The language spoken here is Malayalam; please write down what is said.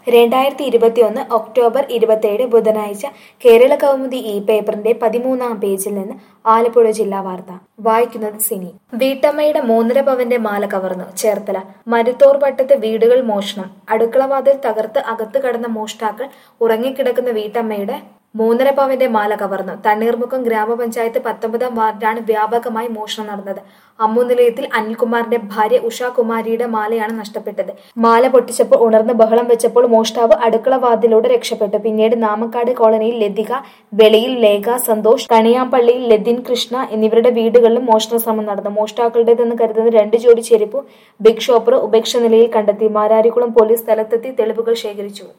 2021 ഒക്ടോബർ 27 ബുധനാഴ്ച കേരള കൗമുദി ഈ പേപ്പറിന്റെ 13-ാം പേജിൽ നിന്ന് ആലപ്പുഴ ജില്ലാ വാർത്ത വായിക്കുന്നത് സിനി. വീട്ടമ്മയുടെ 3.5 പവന്റെ മാല കവർന്നു ചേർത്തല. മരുത്തോർ വട്ടത്ത് വീടുകൾ മോഷണം. അടുക്കളവാതിൽ തകർത്ത് അകത്ത് കടന്ന മോഷ്ടാക്കൾ ഉറങ്ങിക്കിടക്കുന്ന വീട്ടമ്മയുടെ 3.5 പവന്റെ മാല കവർന്നു. തണ്ണീർമുക്കം ഗ്രാമപഞ്ചായത്ത് 19-ാം വാർഡിലാണ് വ്യാപകമായി മോഷണം നടന്നത്. അമ്മുനിലയത്തിൽ അനിൽകുമാറിന്റെ ഭാര്യ ഉഷാകുമാരിയുടെ മാലയാണ് നഷ്ടപ്പെട്ടത്. മാല പൊട്ടിച്ചപ്പോൾ ഉണർന്ന് ബഹളം വെച്ചപ്പോൾ മോഷ്ടാവ് അടുക്കളവാതിലൂടെ രക്ഷപ്പെട്ടു. പിന്നീട് നാമക്കാട് കോളനിയിൽ ലതിക, വെളിയിൽ ലേഖ, സന്തോഷ്, കണിയാമ്പള്ളിയിൽ ലതിൻ കൃഷ്ണ എന്നിവരുടെ വീടുകളിലും മോഷണ ശ്രമം നടന്നു. മോഷ്ടാക്കളുടേതെന്ന് കരുതുന്ന 2 ജോഡി ചെരുപ്പ് ബിഗ് ഷോപ്പർ ഉപേക്ഷ നിലയിൽ കണ്ടെത്തി. മാരാരിക്കുളം പോലീസ് സ്ഥലത്തെത്തി തെളിവുകൾ ശേഖരിച്ചു.